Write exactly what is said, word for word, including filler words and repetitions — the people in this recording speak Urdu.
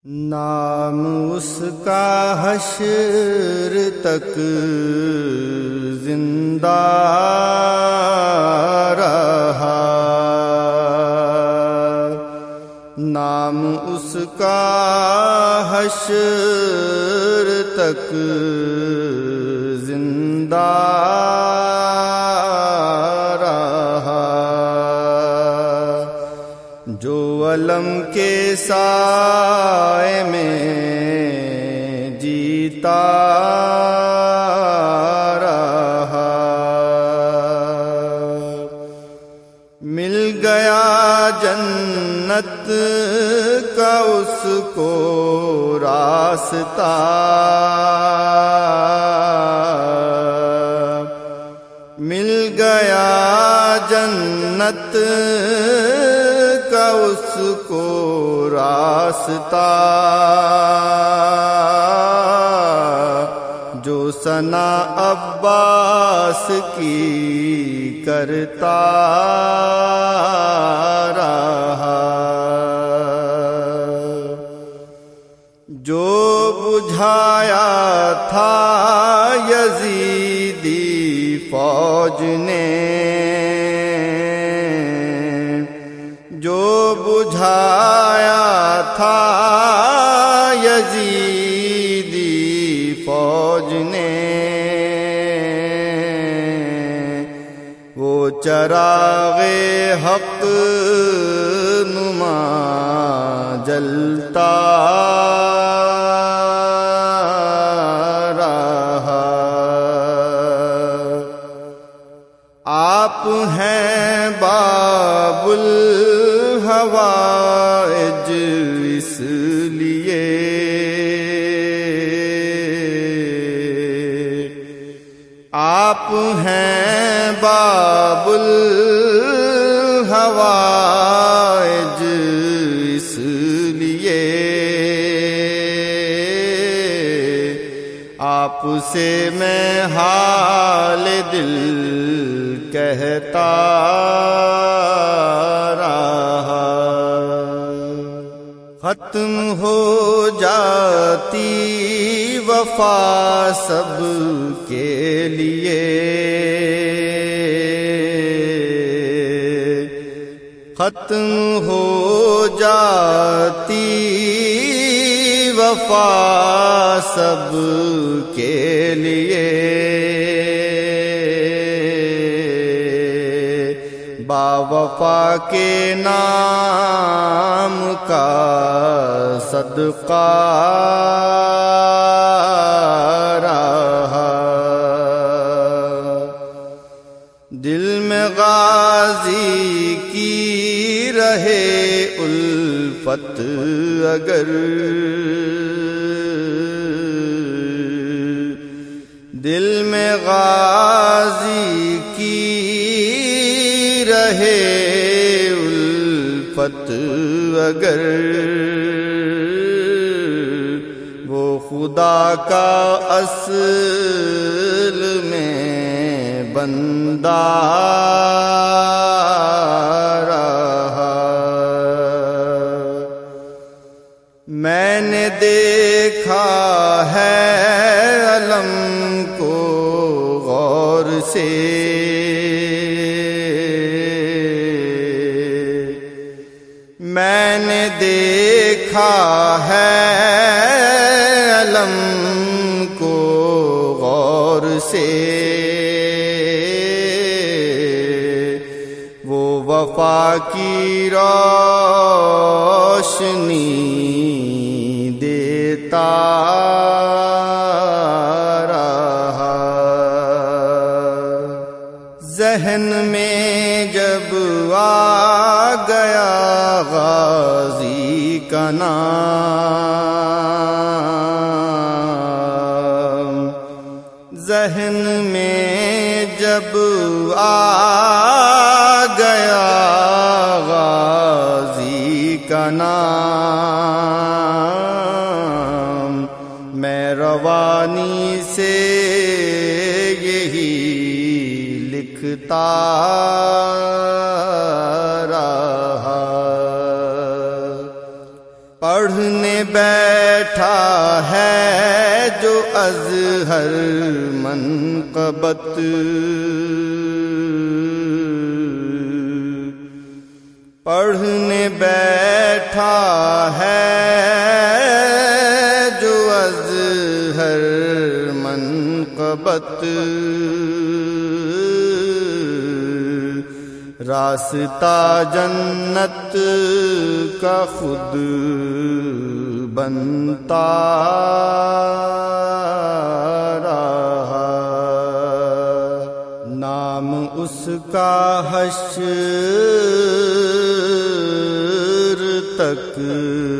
نام اس کا حشر تک زندہ رہا، نام اس کا حشر تک زندہ رہا، جو علم کے سائے میں جیتا رہا، مل گیا جنت کا اس کو راستہ، مل گیا جنت کا اس کو راستہ، جو ثنا عباس کی کرتا رہا، جو بجھایا تھا یزیدی فوج نے، جو بجھایا تھا یزیدی فوج نے، وہ چراغ حق نما جلتا رہا، آپ ہیں باب الحوائج اس لیے، آپ ہیں باب الحوائج اس لیے، آپ سے میں حال دل کہتا رہا، ختم ہو جاتی وفا سب کے لیے، ختم ہو جاتی وفا سب کے لیے، با وفا کے نام کا صدقہ رہا، دل میں غازی کی رہے الفت اگر، دل میں غازی کی رہے الفت اگر، وہ خدا کا اصل میں بندہ رہا، میں نے دیکھا ہے علم کو غور سے، میں نے دیکھا ہے علم کو غور سے، وہ وفا کی روشنی دیتا رہا، ذہن میں جب آ گیا غازی کا نام، ذہن میں جب آ گیا غازی کا نام، میں روانی سے یہی لکھتا رہا، پڑھنے بیٹھا ہے جو ازہر منقبت، پڑھنے بیٹھا ہے جو ازہر منقبت، راستہ جنت کا خود بنتا رہا، نام اس کا حشر تک